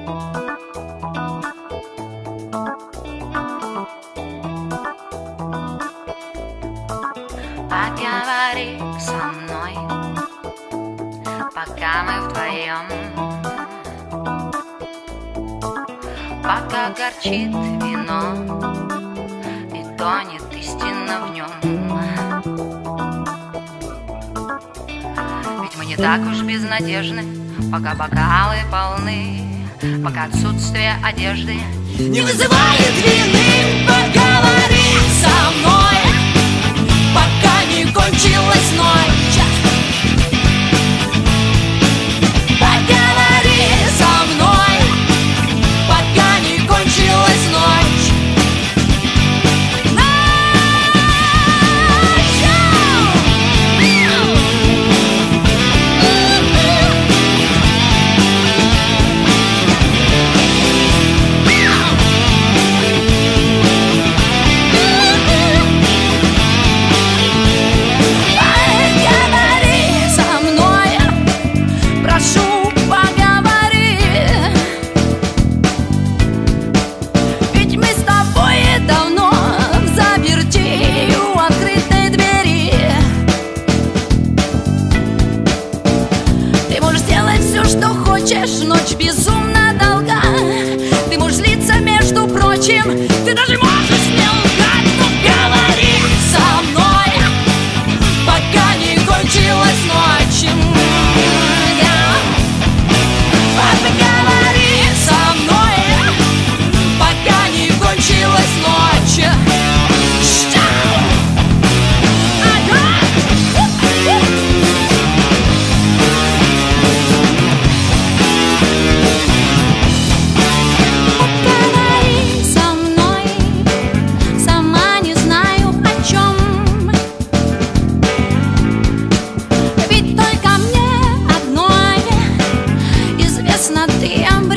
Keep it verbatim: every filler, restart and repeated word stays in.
Поговори со мной, пока мы вдвоем, пока горчит вино и тонет истина в нем. Ведь мы не так уж безнадежны, пока бокалы полны, пока отсутствие одежды не вызывает вины. Поговори со мной, пока не кончилась ночь. Поговори со мной, пока не кончилась ночь. Ночь безумно долга. Ты можешь злиться, между прочим, ты даже можешь не лгать. Но говори со мной, пока не кончилась ночь. Поговори со мной, пока не кончилась ночь. Ты